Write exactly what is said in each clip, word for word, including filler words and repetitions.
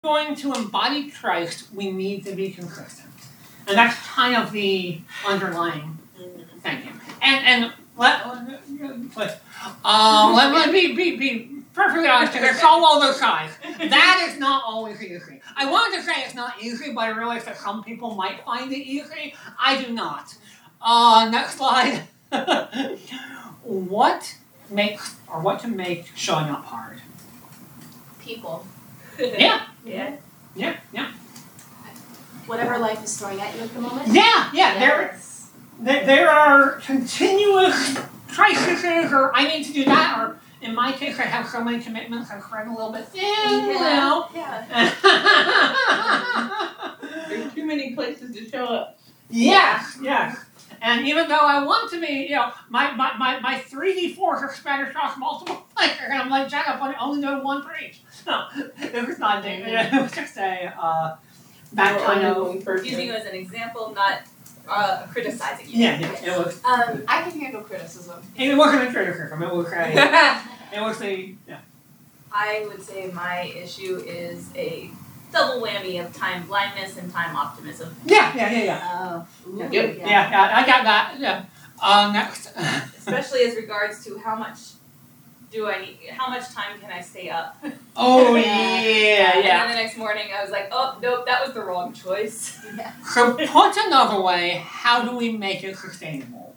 going to embody Christ, we need to be consistent. And that's kind of the underlying thinking. And and let let uh, let, let me be, be perfectly honest here. It's all those sides. That is not always easy. I wanted to say it's not easy, but I realize that some people might find it easy. I do not. Uh, next slide. What makes or what can make showing up hard? People. Yeah. Yeah. Yeah. Yeah. Whatever life is throwing at you at the moment. Yeah. Yeah. Yes. There, there are continuous crises, or I need to do that, or in my case, I have so many commitments, I'm spread a little bit thin. You know. Yeah. There's too many places to show up. Yes. Yes. And even though I want to be, you know, my my, my, my three D fours are spread across multiple layers, and I'm like, Jack, I'm only doing one for each. No, it was not David. It was just a uh, that Or kind only of. one person. Using you as an example, not uh, criticizing you. Yeah, yeah, it was. Um, I can handle criticism. It wasn't a criticism. It was a. It was a. Yeah. I would say my issue is a double whammy of time blindness and time optimism. Yeah, yeah, yeah, yeah. Oh. Ooh, Yep. Yeah, yeah, I got that. Yeah. Uh, next. Especially as regards to how much do I need, how much time can I stay up? Oh Yeah. yeah, And yeah. then the next morning I was like, oh, nope, that was the wrong choice. Yeah. So put another way, how do we make it sustainable?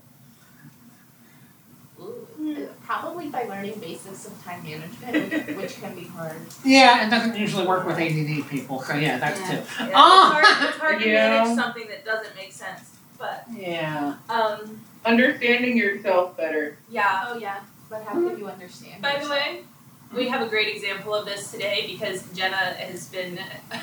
Ooh. Probably by learning basics of time management, which, which can be hard. Yeah, it doesn't usually work with A D D people, so yeah, that's Yeah. too. Yeah, Oh. it's hard, it's hard to Yeah. manage something that doesn't make sense. But Yeah. um, Understanding yourself better. yeah. Oh yeah, but how can you understand? By the yourself? way, we have a great example of this today because Jenna has been.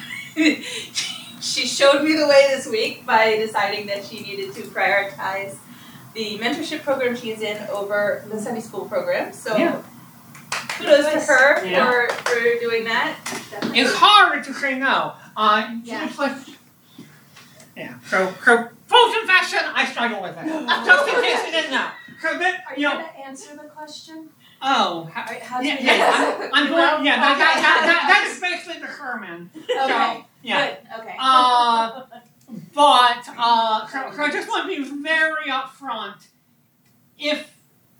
She showed me the way this week by deciding that she needed to prioritize the mentorship program she's in over the Sunday school program. So Yeah. kudos to her Yeah. for, for doing that. Definitely. It's hard to say no. Uh, Yeah. just like, yeah. So, so full confession, I struggle with it. Just in case you didn't know. So then, Are you you know, gonna answer the question? oh, how, How do yeah, you yeah, I'm, I'm going, yeah, that, that, that, that, Okay. that is basically the sermon. Okay. Yeah. Good. Okay. Uh, but, uh, so, so I just want to be very upfront. If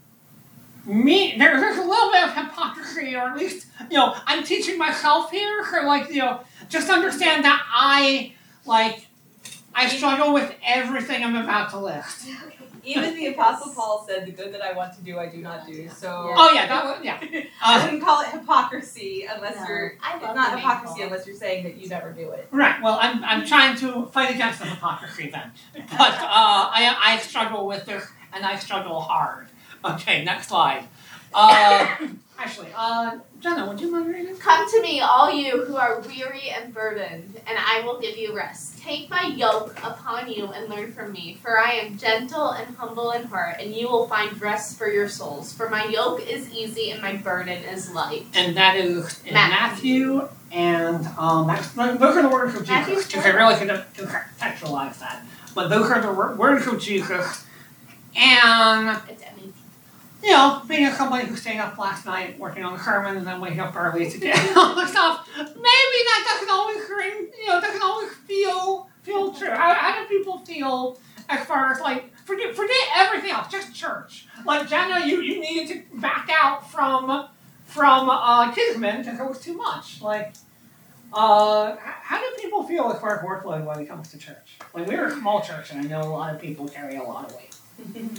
me, there, there's a little bit of hypocrisy, or at least, you know, I'm teaching myself here, so like, you know, just understand that I, like, I struggle with everything I'm about to list. Even the Apostle Paul said, "The good that I want to do, I do not do." So Oh yeah, that was, yeah. I Uh, wouldn't call it hypocrisy unless No, you're. I It's love not the name hypocrisy Paul. unless you're saying that you never do it. right. Well, I'm I'm trying to fight against the hypocrisy then, but uh, I I struggle with this, and I struggle hard. Okay, next slide. Uh, actually, uh, Jenna, would you mind reading? Come to me, all you who are weary and burdened, and I will give you rest. Take my yoke upon you and learn from me, for I am gentle and humble in heart, and you will find rest for your souls. For my yoke is easy and my burden is light. And that is in Matthew. Matthew, and um, that's, those are the words of Matthew's Jesus. Because I really could contextualize that, but those are the wor- words of Jesus, and. It's M A T. You know, being as somebody who stayed up last night working on the sermon and then waking up early to get all the stuff, maybe that doesn't always ring, you know, doesn't always feel feel true. How, how do people feel as far as like forget forget everything else, just church? Like Jenna, you, you needed to back out from from uh, Kisman because it was too much. Like, uh, h- how do people feel as far as workload when it comes to church? Like we're a small church, and I know a lot of people carry a lot of weight.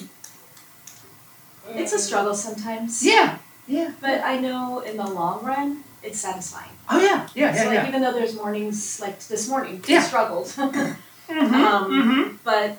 It's a struggle sometimes. Yeah, yeah. But I know in the long run, it's satisfying. Oh yeah, yeah, so yeah, like yeah. even though there's mornings like this morning, Yeah. I struggled. Mm-hmm, um, mm-hmm. But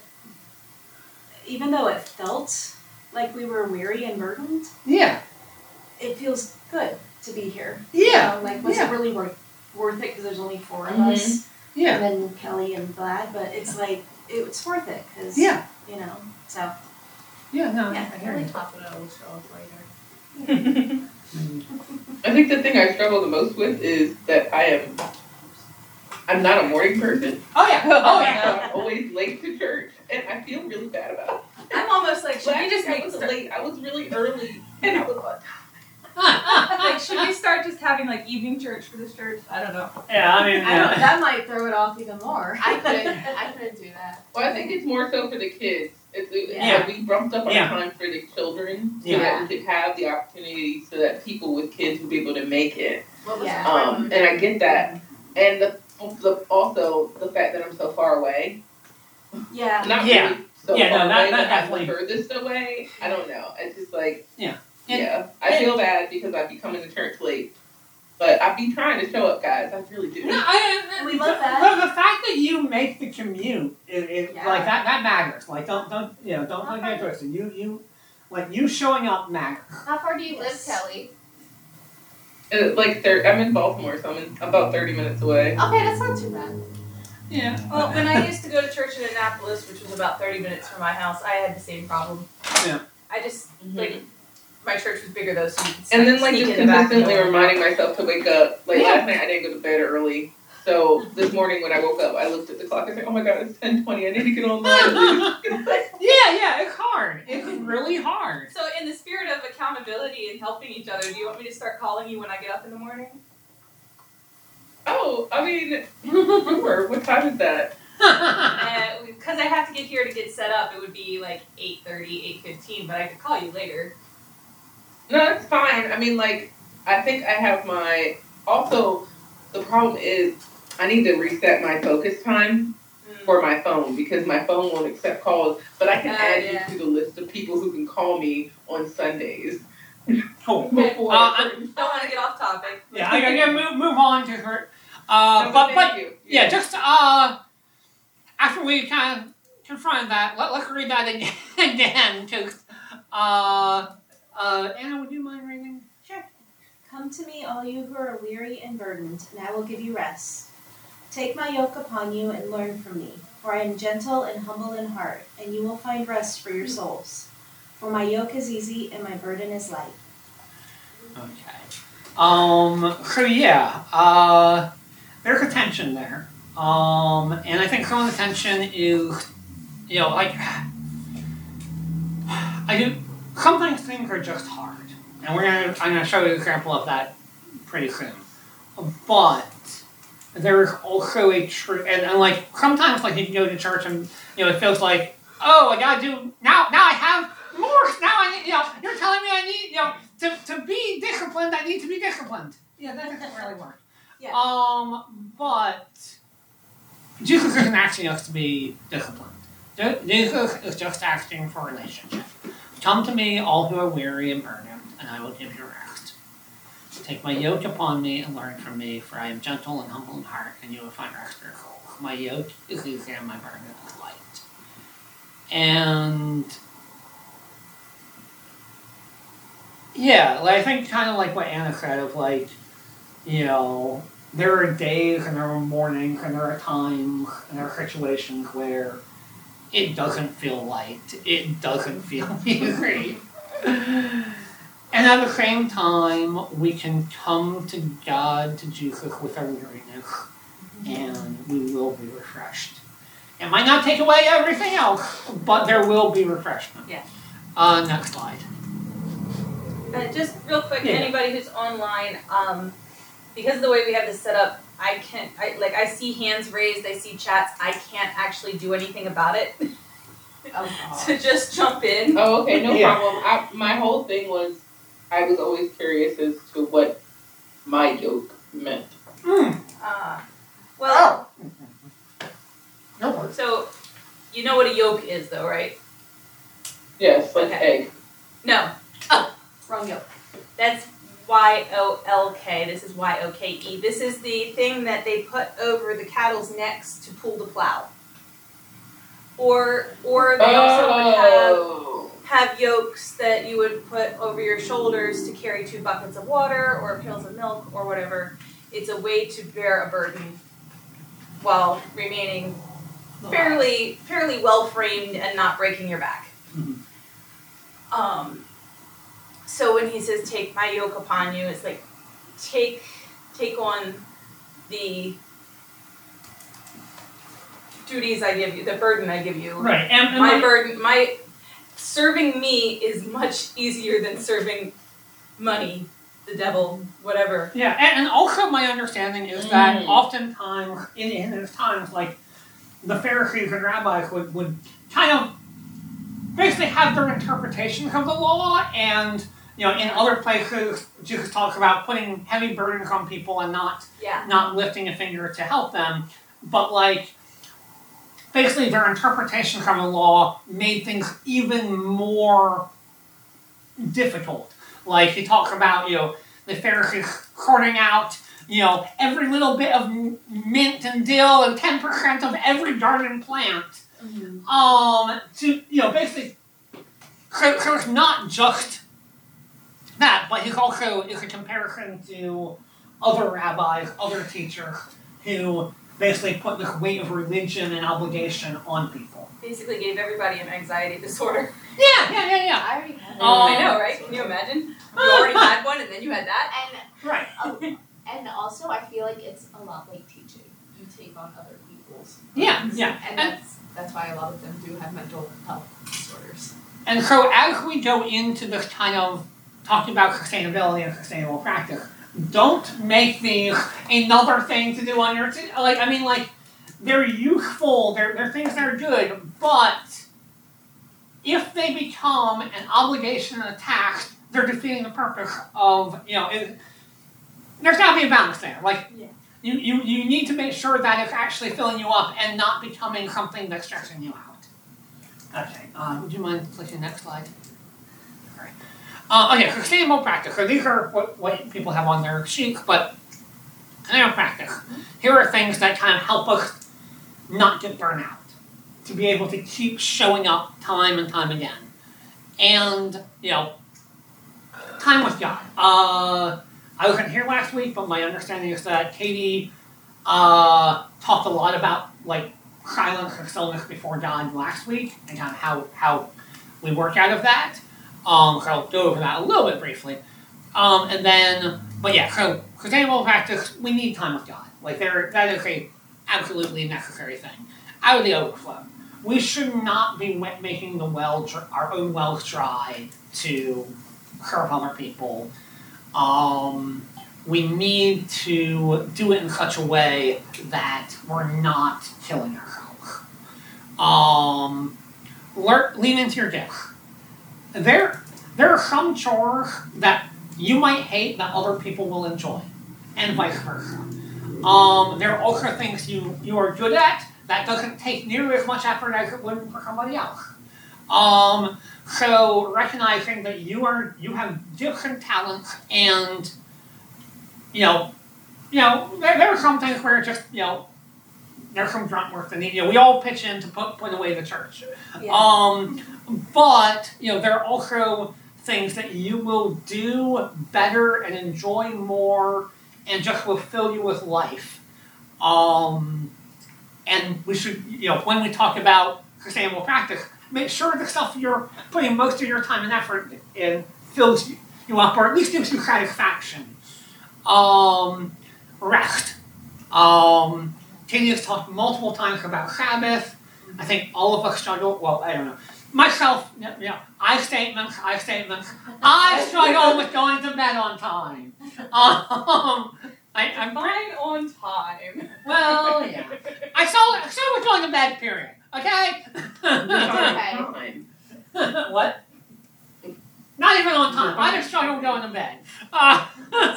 even though it felt like we were weary and burdened, Yeah, it feels good to be here. yeah, You know, like was yeah. it really worth worth it? Because there's only four of Mhm. us, yeah, and then Kelly and Vlad. But it's like it, it's worth it because yeah, you know. So yeah. No, Yeah, I hear Really you. top it out will show up later. I think the thing I struggle the most with is that I am, I'm not a morning person. Oh yeah, oh yeah. So I'm always late to church, and I feel really bad about it. I'm almost like, should Last we just week I make was start- late. I was really early, and I was like, Like, should we start just having like evening church for this church? I don't know. Yeah, I mean, I don't, yeah. that might throw it off even more. I couldn't. I couldn't do that. Well, I think it's more so for the kids. It's, it's Yeah. like we bumped up our Yeah. time for the children so Yeah. that we could have the opportunity so that people with kids would be able to make it. What was Yeah. it? Um, and I get that. And the, the also the fact that I'm so far away. Yeah. Not Yeah. really so Yeah, no, far that- away, that but I'm definitely- the furthest away. I don't know. It's just like Yeah. And- yeah. I feel bad because I'd be coming to church late. But I'd be trying to show up, guys. I really do. No, I, I, We love that. But the fact that you make the commute is, is Yeah. like that. That matters. Like don't don't you know don't don't get it twisted. You you like you showing up matters. How far do you Yes. live, Kelly? Uh, like thir- I'm in Baltimore, so I'm in about thirty minutes away. Okay, that's not too bad. Yeah. Well, when I used to go to church in Annapolis, which was about thirty minutes from my house, I had the same problem. Yeah. I just like my church was bigger though, so you could And then like sneak just in the back consistently door. reminding myself to wake up. Like Yeah. last night I didn't go to bed early. So this morning when I woke up I looked at the clock and said, oh my god, it's ten twenty, I need to get online. yeah, yeah. It's hard. It's really hard. So in the spirit of accountability and helping each other, do you want me to start calling you when I get up in the morning? Oh, I mean sure. What time is that? Because I have to get here to get set up, it would be like eight thirty, eight fifteen, but I could call you later. No, it's fine. I mean like I think I have my also the problem is I need to reset my focus time for my phone because my phone won't accept calls, but I can Uh, add yeah. you to the list of people who can call me on Sundays. Cool. Before Uh, I- Don't want to get off topic. Yeah, I gotta move move on to her. Uh, No, but thank but you. yeah, just uh, after we kind of confronted that, let, let's read that again. again to, uh, uh, Anna, would you mind reading? Sure. Come to me, all you who are weary and burdened, and I will give you rest. Take my yoke upon you and learn from me, for I am gentle and humble in heart, and you will find rest for your souls. For my yoke is easy and my burden is light. Okay. Um. So yeah. Uh, there's a tension there. Um, and I think some of the tension is, you know, like I do. Sometimes things are just hard, and we're gonna. I'm gonna show you an example of that pretty soon. But there's also a true, and, and like sometimes, like you can go to church and you know it feels like, oh, I gotta do now. Now I have more. Now I need. You know, you're telling me I need. You know, to to be disciplined, I need to be disciplined. Yeah, that doesn't really work. Yeah. Um, but Jesus isn't asking us to be disciplined. Je- Jesus is just asking for a relationship. Come to me, all who are weary and burdened, and I will give you rest. Take my yoke upon me and learn from me, for I am gentle and humble in heart, and you will find rest for your souls. My yoke is easy and my burden is light. And yeah, like, I think kind of like what Anna said of like, you know, there are days and there are mornings and there are times and there are situations where it doesn't feel light. It doesn't feel easy. And at the same time, we can come to God, to Jesus with our weariness, and we will be refreshed. It might not take away everything else, but there will be refreshment. Yeah. Uh, next slide. Uh, just real quick, Yeah. anybody who's online, um, because of the way we have this set up, I can't, I, like, I see hands raised, I see chats, I can't actually do anything about it. So just jump in. Oh, okay, no Yeah. problem. I, my whole thing was, I was always curious as to what my yoke meant. Mm. Uh, well, No worries. so you know what a yoke is, though, right? Yes, like Okay. egg. No, Wrong yoke. that's Y O L K. This is Y O K E. This is the thing that they put over the cattle's necks to pull the plow. Or, or they also would have Oh. have yokes that you would put over your shoulders to carry two buckets of water or pails of milk or whatever. It's a way to bear a burden while remaining fairly fairly well framed and not breaking your back. Mhm. Um, so when he says take my yoke upon you, it's like take take on the duties I give you, the burden I give you. Right, and, and My like- burden, my serving me is much easier than serving money the devil, whatever. Yeah, and, and also my understanding is that Mm. oftentimes in, in those times, like the Pharisees and rabbis would, would kind of basically have their interpretations of the law, and you know, in other places, Jesus talks about putting heavy burdens on people and not Yeah. not lifting a finger to help them. But like, basically, their interpretation of the law made things even more difficult. Like he talks about, you know, the Pharisees hoarding out, you know, every little bit of m- mint and dill and ten percent of every garden plant. Mhm. Um, to, you know, basically, so, so it's not just that, but it's also it's a comparison to other rabbis, other teachers who basically put this weight of religion and obligation on people. Basically gave everybody an anxiety disorder. Yeah, yeah, yeah, yeah. I already had Um, I know, right? Can you imagine? You already had one and then you had that? And Right. oh, and also, I feel like it's a lot like teaching. You take on other people's. Yeah, burdens. yeah. And that's that's why a lot of them do have mental health disorders. And so as we go into this kind of talking about sustainability and sustainable practice, don't make these another thing to do on your t- like I mean like they're useful, they're they're things that are good, but if they become an obligation and a tax, they're defeating the purpose of, you know, it, there's gotta be a balance there. Like Yeah. you, you, you need to make sure that it's actually filling you up and not becoming something that's stressing you out. Okay, uh, would you mind clicking next slide? All right. Uh, okay, sustainable practice. So these are what, what people have on their sheets, but sustainable practice. Here are things that kind of help us not get burnt out, to be able to keep showing up time and time again. And, you know, time with God. Uh, I wasn't here last week, but my understanding is that Katie uh, talked a lot about, like, silence and stillness before God last week, and kind of how, how we work out of that. Um, so I'll go over that a little bit briefly. Um, and then, but yeah, so sustainable practice, we need time with God. Like, there, that is a absolutely necessary thing. Out of the overflow. We should not be wet making the well, dr- our own wells dry to serve other people. Um, we need to do it in such a way that we're not killing ourselves. Um, learn, lean into your gifts. There, there are some chores that you might hate that other people will enjoy, and vice versa. Um, there are also things you, you are good at that doesn't take nearly as much effort as it would for somebody else. Um, so recognizing that you are you have different talents, and you know, you know, there, there are some things where just, you know, there's some grunt work that need, you know, we all pitch in to put put away the church. Yeah. Um, but you know, there are also things that you will do better and enjoy more, and just will fill you with life. Um, and we should, you know, when we talk about sustainable practice, make sure the stuff you're putting most of your time and effort in fills you, you up, or at least gives you satisfaction. Um, rest. Um, Katie has talked multiple times about Sabbath. I think all of us struggle, well, I don't know. Myself, you know, I statements, I statements. I struggle with going to bed on time. Um, I, I'm Fine on time. well, yeah. I saw I saw we're going to bed, period. Okay? Okay. What? Not even on time. I just struggle going to bed. Uh,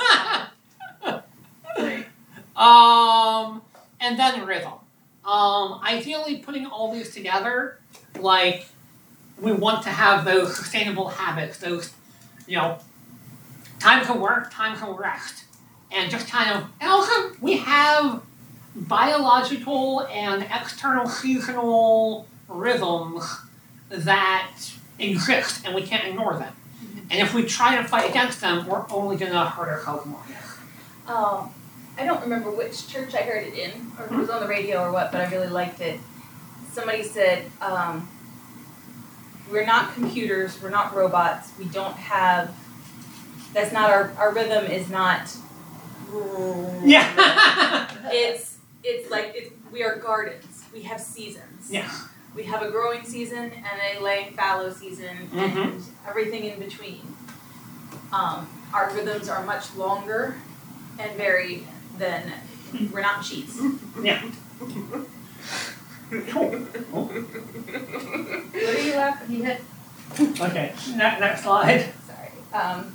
um, and then rhythm. Um, ideally, putting all these together, like, we want to have those sustainable habits, those, you know, time to work, time to rest. And just kind of, and also we have biological and external seasonal rhythms that exist, and we can't ignore them. And if we try to fight against them, we're only going to hurt ourselves more. Um, I don't remember which church I heard it in, or if it was on the radio or what, but I really liked it. Somebody said, um, we're not computers, we're not robots, we don't have, that's not our, our rhythm is not, Yeah. it's, it's like, it's, we are gardens, we have seasons. Yeah. We have a growing season and a laying fallow season Mhm. and everything in between. Um, our rhythms are much longer and varied than we're not cheats. Yeah. Cool. What are you laughing? You hit. Okay, ne- next slide. Sorry. Um,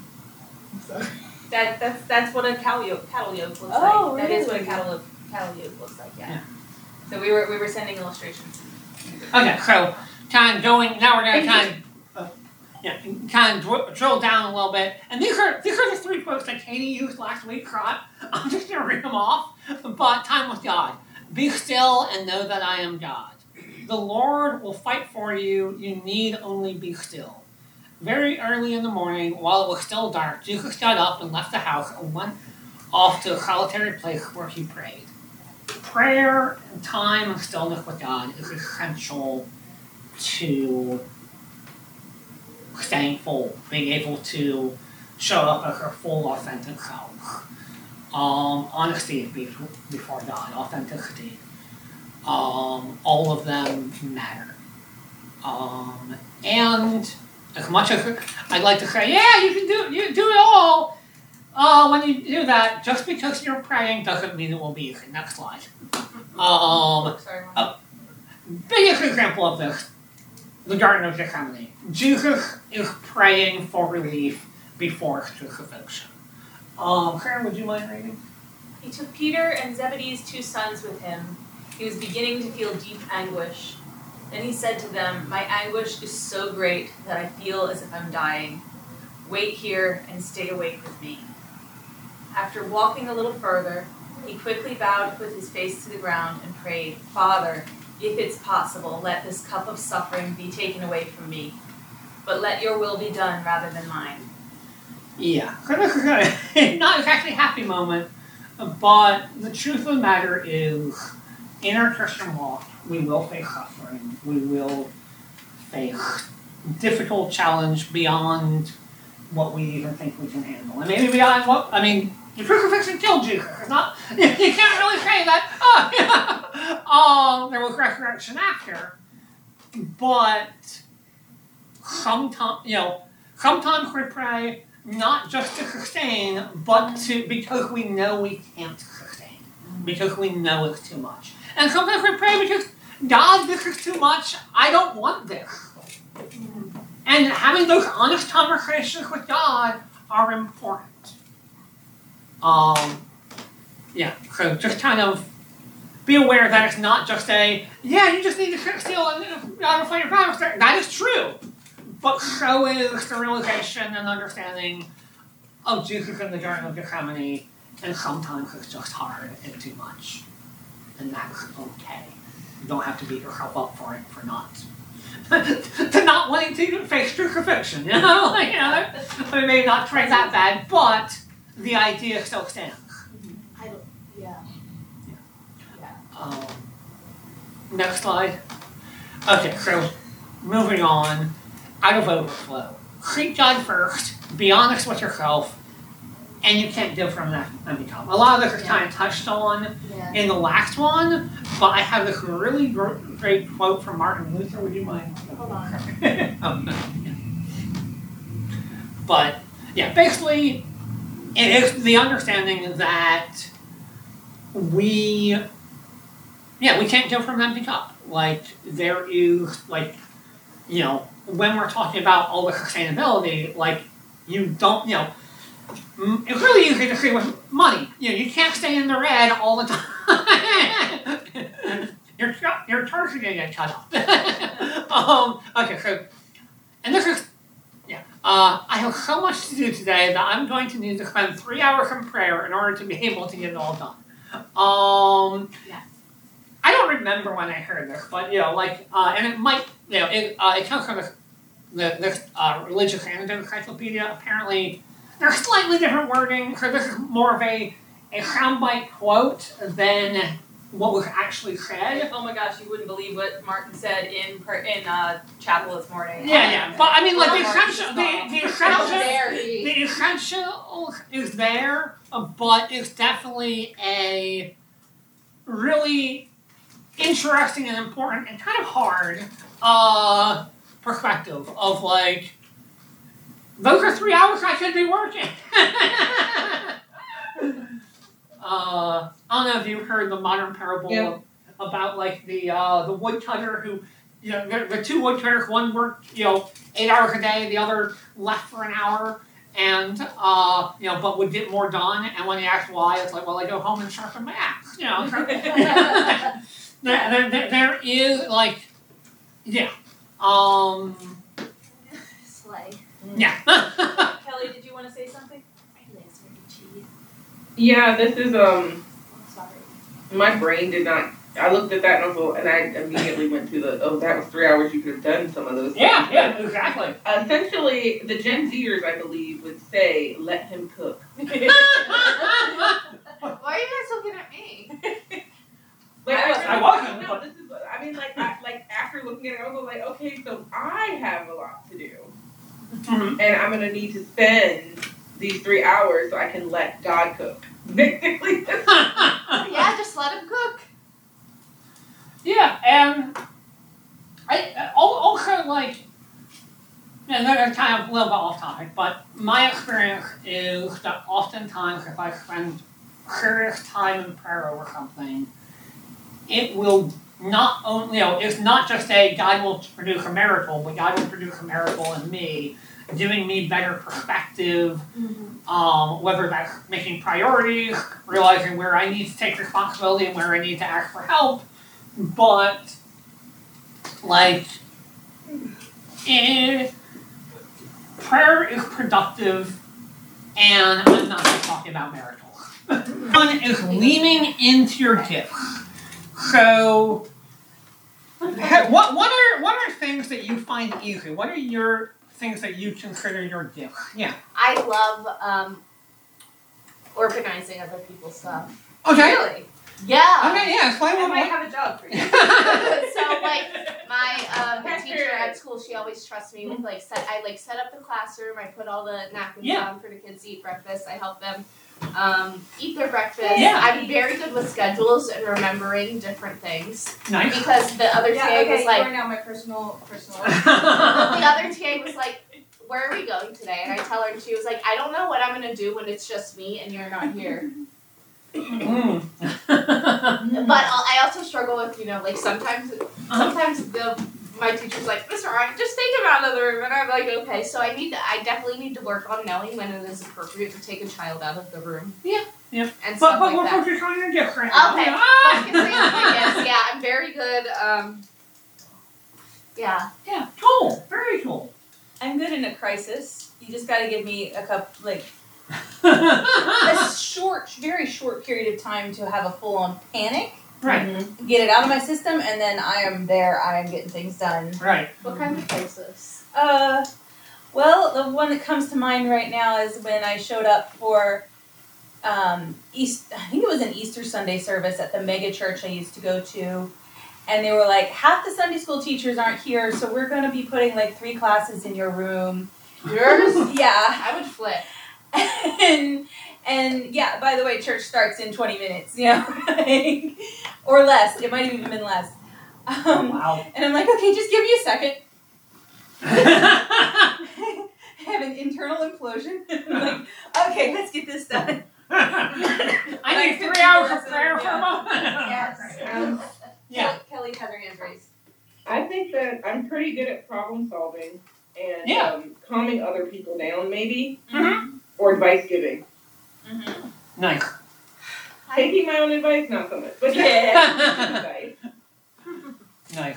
that that's that's what a cattle yoke cattle yoke looks Oh, like. That is what a really? cattle cattle yoke looks like. Yeah. Yeah. So we were we were sending illustrations. Okay, so kind of going, now we're going to kind of, uh, yeah, kind of dr- drill down a little bit. And these are these are the three quotes that Katie used last week, right? I'm just going to read them off. But time with God. Be still and know that I am God. The Lord will fight for you. You need only be still. Very early in the morning, while it was still dark, Jesus got up and left the house and went off to a solitary place where he prayed. Prayer and time and stillness with God is essential to staying full, being able to show up as our full, authentic self. Um, honesty be- before God, authenticity. Um, all of them matter. Um, and as much as I'd like to say, yeah, you can do you do it all, uh, when you do that, just because you're praying doesn't mean it will be easy. Next slide. Um, Sorry. Mom. uh, biggest example of this, the Garden of Gethsemane. Jesus is praying for relief before his crucifixion. Um, Karen, would you mind reading? He took Peter and Zebedee's two sons with him. He was beginning to feel deep anguish. Then he said to them, "My anguish is so great that I feel as if I'm dying. Wait here and stay awake with me." After walking a little further, he quickly bowed with his face to the ground and prayed, "Father, if it's possible, let this cup of suffering be taken away from me. But let your will be done rather than mine." Yeah. So this is a, not exactly a happy moment, but the truth of the matter is, in our Christian walk, we will face suffering. We will face difficult challenge beyond what we even think we can handle. And maybe beyond what, I mean, the crucifixion killed Jesus. It's not, you can't really say that, oh, yeah, um, there was resurrection after. But sometimes, you know, sometimes we pray not just to sustain, but to, because we know we can't sustain. Because we know it's too much. And sometimes we pray because, God, this is too much, I don't want this. And having those honest conversations with God are important. Um, yeah, so just kind of be aware that it's not just a, yeah, you just need to sit still and God will fight your battles. That is true. But so is the realization and understanding of Jesus in the Garden of Gethsemane, and sometimes it's just hard and too much. And that's okay. You don't have to beat yourself up for it, for not to not wanting to face crucifixion, you know? Like, you know, I mean, maybe not try that bad, but the idea still stands. I don't, yeah. Um, next slide. Okay, so moving on, out of overflow. Seek God first, be honest with yourself, and you can't give from that empty cup. A lot of this is kind of touched on Yeah. in the last one, but I have this really gr- great quote from Martin Luther. Would you mind? Hold on. oh, no. Yeah. But, yeah, basically, it is the understanding that we, yeah, we can't give from an empty cup. Like, there is, like, you know, when we're talking about all the sustainability, like, you don't, you know, it's really easy to see with money. You know, you can't stay in the red all the time. your your turf's gonna get cut off. um, okay, so, and this is, yeah, uh, I have so much to do today that I'm going to need to spend three hours in prayer in order to be able to get it all done. Um, Yeah. I don't remember when I heard this, but, you know, like, uh, and it might, you know, it, uh, it comes from this, the, this uh, religious anecdote encyclopedia. Apparently, there's slightly different wording, so this is more of a, a soundbite quote than what was actually said. Oh my gosh, you wouldn't believe what Martin said in per, in uh, chapel this morning. Yeah, yeah, but I mean, like, the Martin essential, just the, called. the How essential, dare he? the essential is there, uh, but it's definitely a really interesting and important and kind of hard uh, perspective of, like, those are three hours I should be working. uh, I don't know if you've heard the modern parable Yeah. about like the uh, the woodcutter who, you know, the, the two woodcutters, one worked, you know, eight hours a day, the other left for an hour, and uh, you know, but would get more done. And when he asked why, it's like, well, I go home and sharpen my axe. You know, there, there, there, there is like, yeah, um, Slay. yeah. Kelly, did you want to say something? My legs are itchy. Yeah, this is um. I'm sorry. My brain did not. I looked at that and I was- and I immediately went to the. Oh, that was three hours. You could have done some of those. Yeah, things. yeah, exactly. Essentially, the Gen Zers, I believe, would say, "Let him cook." Why are you guys looking at me? Like, I wasn't- I wasn't, No, but- this is. what- I mean, like, I, like after looking at it, I was like, okay, so I have a lot to do, Mhm. and I'm gonna need to spend these three hours so I can let God cook. Basically, that's Yeah, just let him cook. Yeah, and I al- also like, and they're kind of a little bit off topic, but my experience is that oftentimes if I spend serious time in prayer over something, it will not only, you know, it's not just a God will produce a miracle, but God will produce a miracle in me, giving me better perspective, um, whether that's making priorities, realizing where I need to take responsibility and where I need to ask for help. But, like, eh, prayer is productive, and I'm not just talking about miracles. One is leaning into your gifts. So, ha- what what are what are things that you find easy? What are your things that you consider your gifts? Yeah. I love um, organizing other people's stuff. Okay. Really? Yeah. Okay. Yeah. Explain I what. might what have a job for you. So like my um, That's teacher good. at school, she always trusts me with like set. I like set up the classroom. I put all the napkins Yeah. down for the kids to eat breakfast. I help them um, eat their breakfast. Yeah. I'm very good with schedules and remembering different things nice. because the other Yeah, T A okay, was like, you are now my personal, personal. the other T A was like, where are we going today? And I tell her, and she was like, I don't know what I'm gonna do when it's just me and you're not here. Mm. But I'll, I also struggle with, you know, like sometimes, sometimes the my teacher's like, Mister Ryan, just take him out of the room, and I'm like, okay. So I need to, I definitely need to work on knowing when it is appropriate to take a child out of the room. Yeah, yeah. And But stuff but like we're that. focused on your gifts right now. Okay. Ah! But considering my gifts, yeah, I'm very good. Um, yeah. Yeah. Cool. Very cool. I'm good in a crisis. You just got to give me a cup, like a short, very short period of time to have a full-on panic, Right. get it out of my system, and then I am there. I am getting things done. Right. What kind of crisis? Uh, well, the one that comes to mind right now is when I showed up for um, East. I think it was an Easter Sunday service at the mega church I used to go to, and they were like, half the Sunday school teachers aren't here, so we're going to be putting like three classes in your room. Yours? Yeah. I would flip. and and yeah, by the way, church starts in twenty minutes, you know, like, or less. It might have even been less. Um, Wow. and I'm like, okay, just give me a second. I have an internal implosion. I'm like, okay, let's get this done. I need three hours of prayer for a moment. Yes. Um, Yeah. Kelly has her hands raised. I think that I'm pretty good at problem solving and Yeah. um, calming other people down, maybe, Mhm. or advice giving. Mm-hmm. Nice. Taking my own advice, not so much, but Yeah. advice. Nice.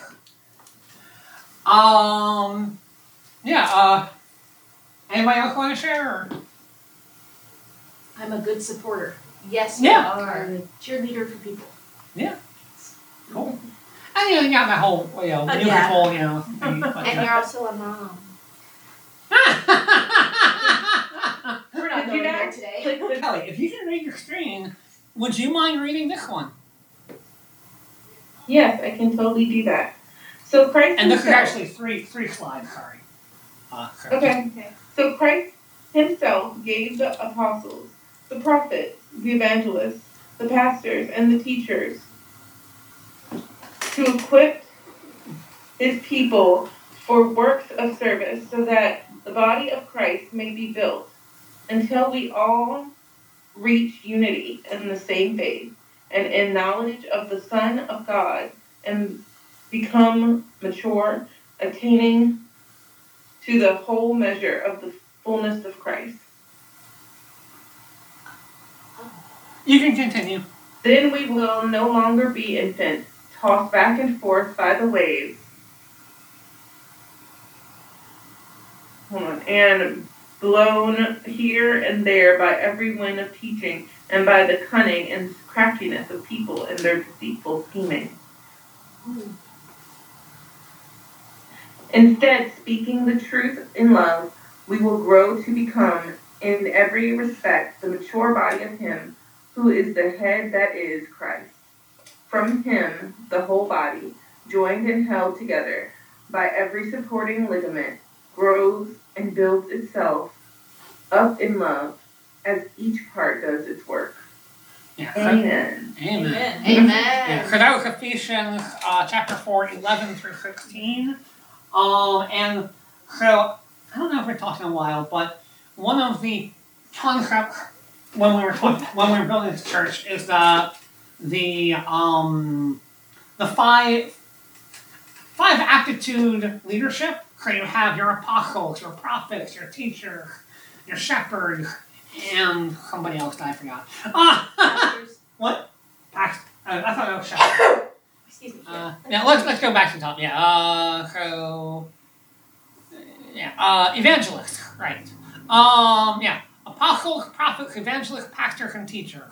Um. Yeah. Uh. Anybody else want to share? Or? I'm a good supporter. Yes, Yeah. you are a cheerleader for people. Cool. And you know, you got that whole, you know, Uh, musical, you know. Thing, but, And you're also a mom. We're not Did going you there not today. click the- Kelly, if you can read your screen, would you mind reading this one? Yes, I can totally do that. So Christ And this is himself. actually three three slides. Sorry. Uh, sorry. Okay. Okay. So Christ himself gave the apostles, the prophets, the evangelists, the pastors, and the teachers to equip his people for works of service, so that the body of Christ may be built until we all reach unity in the same faith and in knowledge of the Son of God and become mature, attaining to the whole measure of the fullness of Christ. You can continue. Then we will no longer be infants, tossed back and forth by the waves. Hold on. And blown here and there by every wind of teaching and by the cunning and craftiness of people and their deceitful scheming. Mm. Instead, speaking the truth in love, we will grow to become, in every respect, the mature body of Him who is the head, that is, Christ. From Him, the whole body, joined and held together by every supporting ligament, grows and builds itself up in love as each part does its work. Yeah. Amen. Amen. Amen. Yeah, so that was Ephesians uh, chapter four, eleven through sixteen. Um, and so, I don't know if we're talking a while, but one of the concepts when we were talking, when we were building this church is that the um, the five five aptitude leadership. So you have your apostles, your prophets, your teachers, your shepherds, and somebody else that I forgot. Uh, what? Pax- uh, I thought it was shepherd. Excuse me. Uh, now let's let's go back to the top. Yeah. Uh, so yeah. Uh, evangelists, right? Um, yeah. Apostles, prophets, evangelists, pastors, and teachers.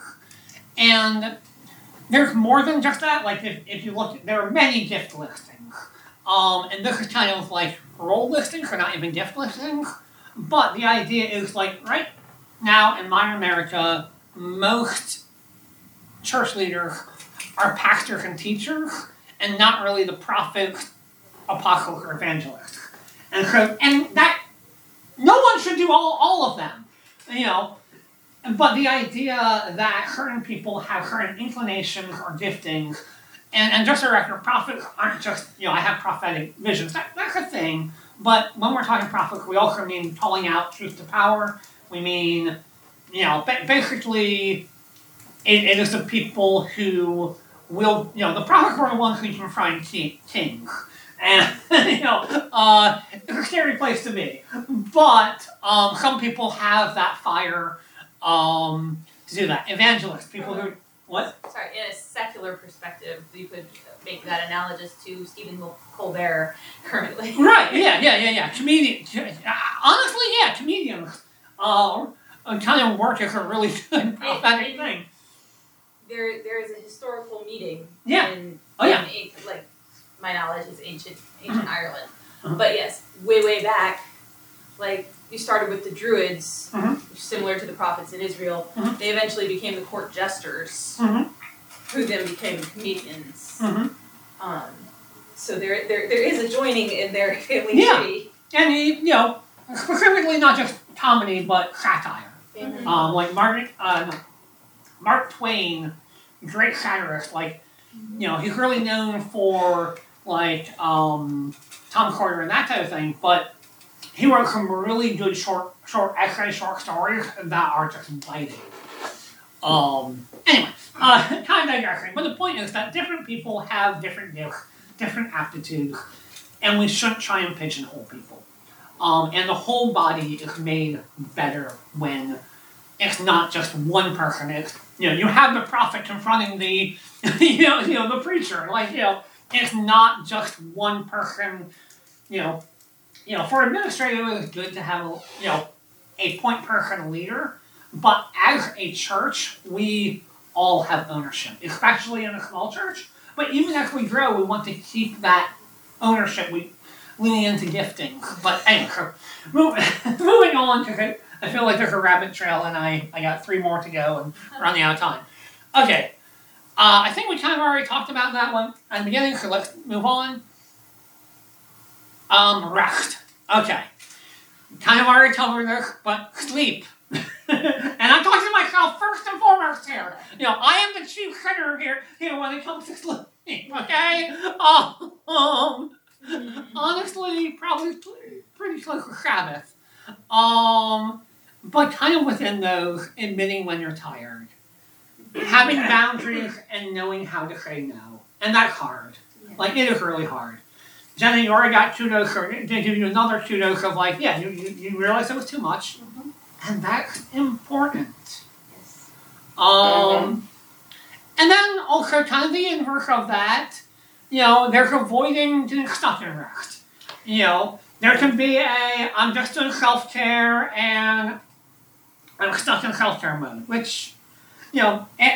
And there's more than just that. Like if, if you look, there are many gift listings. Um, and this is kind of like role listings, or not even gift listings. But the idea is like right now in modern America, most church leaders are pastors and teachers, and not really the prophets, apostles, or evangelists. And so, and that no one should do all, all of them. You know, but the idea that certain people have certain inclinations or giftings, and, and just a record, prophets aren't just, you know, I have prophetic visions. That, that's a thing, but when we're talking prophets, we also mean calling out truth to power. We mean, you know, ba- basically, it, it is the people who will, you know, the prophets were the ones who confront ki- kings. And, you know, uh, it's a scary place to be. But um, some people have that fire um, to do that. Evangelists, people who, what? Sorry, in a secular perspective, you could make that analogous to Stephen Colbert currently. Right, yeah, yeah, yeah, yeah. Comedian, honestly, yeah, comedians uh, kind of work as a really good prophetic it, thing. There, there is a historical meeting Yeah. in, Oh, yeah. in like, my knowledge is ancient ancient Mm-hmm. Ireland. Uh-huh. But yes, way, way back, like, you started with the Druids, Mhm. which is similar to the prophets in Israel. Mhm. They eventually became the court jesters, Mhm. who then became comedians. Mm-hmm. Um, so there, there, there is a joining in their family Yeah. tree. And, you know, specifically not just comedy, but satire. Mhm. Um, like Mark, uh, no, Mark Twain, great satirist. Like, you know, he's really known for like um, Tom Sawyer and that type of thing. But he wrote some really good short, short essay, short stories that are just biting. Um, anyway, uh, kind of digressing. But the point is that different people have different gifts, different aptitudes, and we shouldn't try and pigeonhole people. Um, and the whole body is made better when it's not just one person. It's, you know, you have the prophet confronting the, you know, you know, the preacher. Like, you know, it's not just one person. You know, you know, for administrative, it's good to have, a, you know, a point person leader. But as a church, we all have ownership, especially in a small church. But even as we grow, we want to keep that ownership. We leaning into gifting. But anyway, so move, moving on, because I, I feel like there's a rabbit trail, and I, I got three more to go, and we're running out of time. Okay, uh, I think we kind of already talked about that one at the beginning, so let's move on. Um, rest. Okay. Kind of already covered this, but sleep. And I'm talking to myself first and foremost here. You know, I am the chief sinner here, here when it comes to sleep, okay? Um, Honestly, probably pretty close to Sabbath. Um, but kind of within those, admitting when you're tired. Having boundaries and knowing how to say no. And that's hard. Yeah. Like, it is really hard. Jenna, you already got two doses, or they give you another two doses of like, yeah, you, you, you realize it was too much. Mm-hmm. And that's important. Yes. Um, Mhm. And then also kind of the inverse of that, you know, there's avoiding doing stuff in rest. You know, there can be a, I'm just doing self-care and I'm stuck in self-care mode, which, you know, it,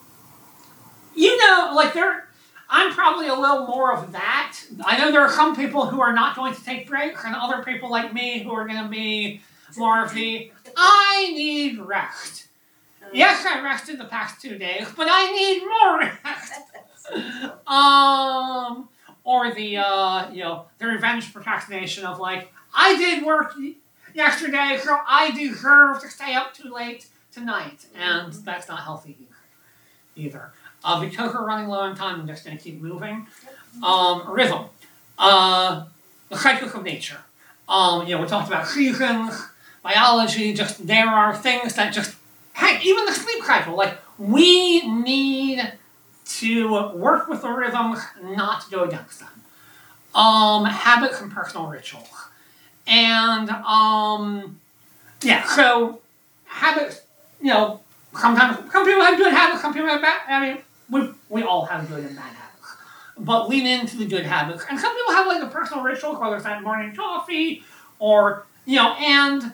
you know, like there, I'm probably a little more of that. I know there are some people who are not going to take breaks and other people like me who are going to be more of the, I need rest. Yes, I rested the past two days, but I need more rest. um, or the, uh, you know, the revenge procrastination of like, I did work yesterday, so I deserve to stay up too late tonight. And that's not healthy either. Uh, because we're running low on time, I'm just going to keep moving. Um, rhythm. Uh, the cycles of nature. Um, you know, we talked about seasons, biology, just there are things that just, heck, even the sleep cycle, like, we need to work with the rhythms, not to go against them. Um, habits and personal rituals. And, um, yeah, so, habits, you know, sometimes, some people have good habits, some people have bad, I mean, we, we all have good and bad habits. But lean into the good habits. And some people have, like, a personal ritual, whether it's that morning coffee, or, you know, and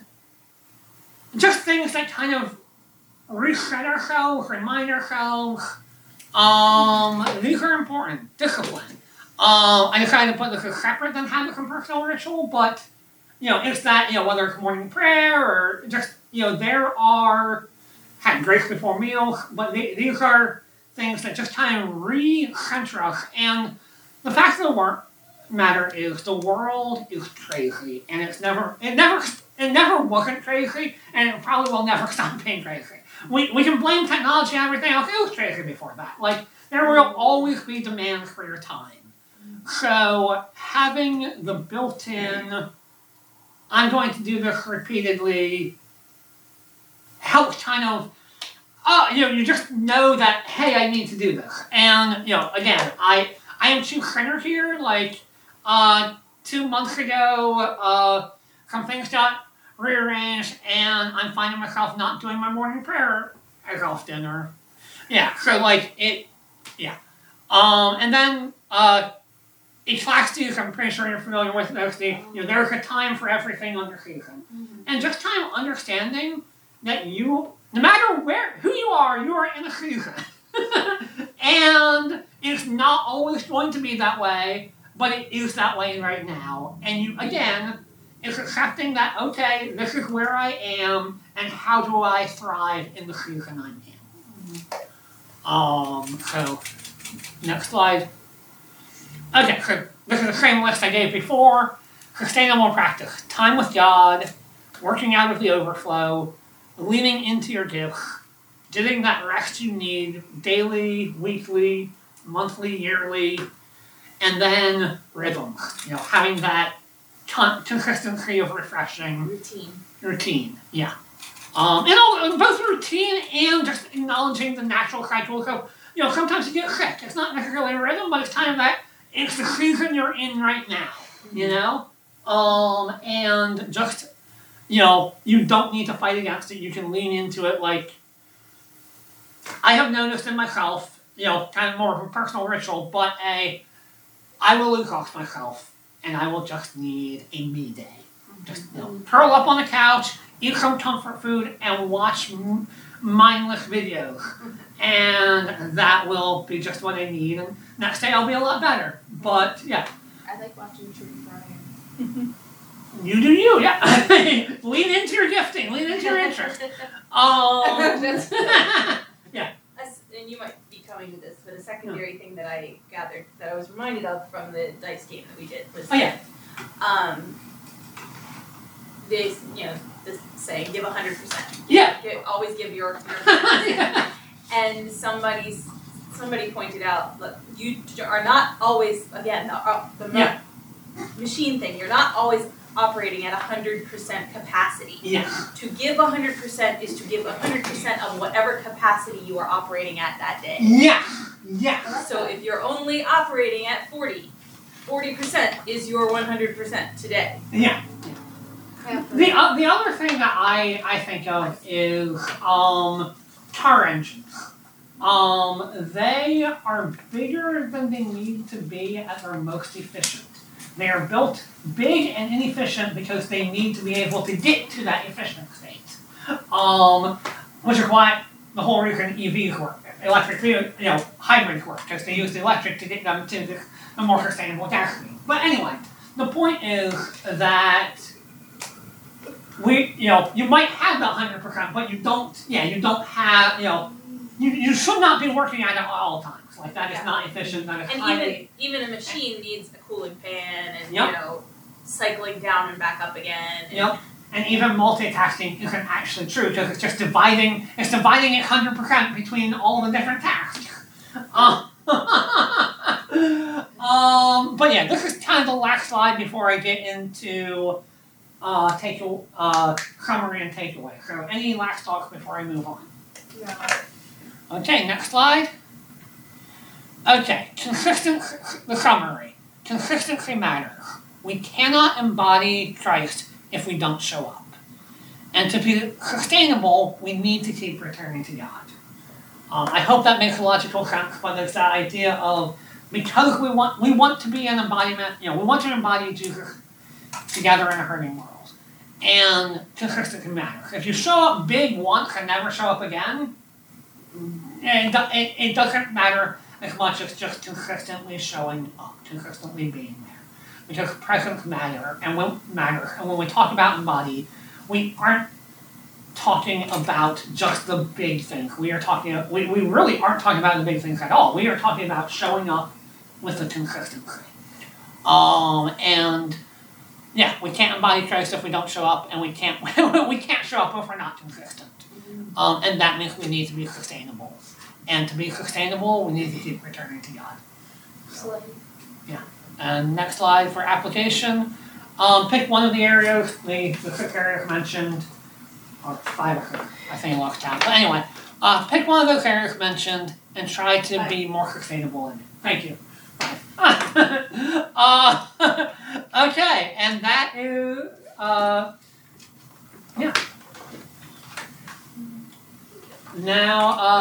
just things that kind of reset ourselves, remind ourselves. Um, these are important. Discipline. Um, I decided to put this as separate than habits and personal ritual, but, you know, it's that, you know, whether it's morning prayer or just, you know, there are, had grace before meals, but they, these are things that just kind of re-center us. And the fact of the wor- matter is the world is crazy, and it's never, it never, it never wasn't crazy, and it probably will never stop being crazy. We, we can blame technology and everything else. It was crazy before that. Like, there will always be demands for your time. So, having the built-in, I'm going to do this repeatedly, helps kind of, oh, you know, you just know that, hey, I need to do this. And, you know, again, I, I am too center here. Like, uh, two months ago, uh, some things got rearranged, and I'm finding myself not doing my morning prayer as often, or, yeah, so, like, it, yeah. Um, and then, uh, each last season, I'm pretty sure you're familiar with those, the, you know, there's a time for everything under season. Mm-hmm. And just kind of understanding that you, no matter where, who you are, you are in a season. And it's not always going to be that way, but it is that way right now. And you, again, it's accepting that, okay, this is where I am, and how do I thrive in the season I'm in. Mm-hmm. Um, so, next slide. Okay, so this is the same list I gave before. Sustainable practice. Time with God, working out of the overflow, leaning into your gifts, getting that rest you need daily, weekly, monthly, yearly, and then rhythm. You know, having that con- consistency of refreshing Routine. routine. Yeah. Um, and all, both routine and just acknowledging the natural cycle. So, you know, sometimes you get sick. It's not necessarily a rhythm, but it's time that it's the season you're in right now, you know? Um, and just, you know, you don't need to fight against it. You can lean into it. Like, I have noticed in myself, you know, kind of more of a personal ritual, but a, I will exhaust myself, and I will just need a me day. Just, you know, curl up on the couch, eat some comfort food, and watch m- mindless videos. And that will be just what I need. And next day I'll be a lot better. But, yeah. I like watching True Crime. You do you, yeah. Lean into your gifting. Lean into your interest. Um, That's- yeah. As- and you might be coming to this, but a secondary thing that I gathered, that I was reminded of from the dice game that we did was Oh, yeah. um, this, you know, this saying, give one hundred percent. Yeah. Give, always give your, your Yeah. And somebody's somebody pointed out, look, you are not always, again, the, uh, the mo- Yeah. machine thing. You're not always operating at one hundred percent capacity. Yeah. To give one hundred percent is to give one hundred percent of whatever capacity you are operating at that day. Yeah. Yeah. So if you're only operating at forty, forty percent is your one hundred percent today. Yeah. The uh, the other thing that I, I think of is um car engines. Um, they are bigger than they need to be at their most efficient. They are built big and inefficient because they need to be able to get to that efficient state. Um, which is why the whole reason E Vs work, electric, you know, hybrids work, because they use the electric to get them to the, the more sustainable gasoline. But anyway, the point is that we, you know, you might have the one hundred percent, but you don't, yeah, you don't have, you know, you, you should not be working at it at all times. Like, that is Yeah. not efficient, that is And highly... even even a machine needs a cooling fan and Yep. you know cycling down and back up again. And Yep. And even multitasking isn't actually true, because it's just dividing, it's dividing it one hundred percent between all the different tasks. Uh, um, but yeah, this is kind of the last slide before I get into uh, take uh, summary and takeaway. So any last thoughts before I move on? Okay, next slide. Okay, consistent, the summary. Consistency matters. We cannot embody Christ if we don't show up. And to be sustainable, we need to keep returning to God. Um, I hope that makes logical sense, but it's that idea of, because we want we want to be an embodiment, you know, we want to embody Jesus together in a hurting world. And consistency matters. If you show up big once and never show up again, it, it, it doesn't matter as much as just consistently showing up, consistently being there. Because presence matter, and when matters. And when we talk about embody, we aren't talking about just the big things. We are talking, we, we really aren't talking about the big things at all. We are talking about showing up with the consistency. Um, and yeah, we can't embody Christ if we don't show up, and we can't we can't show up if we're not consistent. Um, and that means we need to be sustainable. And to be sustainable, we need to keep returning to God. So, yeah. And next slide for application. Um, pick one of the areas, the, the six areas mentioned, or five, I think I lost count. But anyway, uh, pick one of those areas mentioned and try to be more sustainable in it. Thank you. uh, okay, and that is, uh, yeah. Now, uh,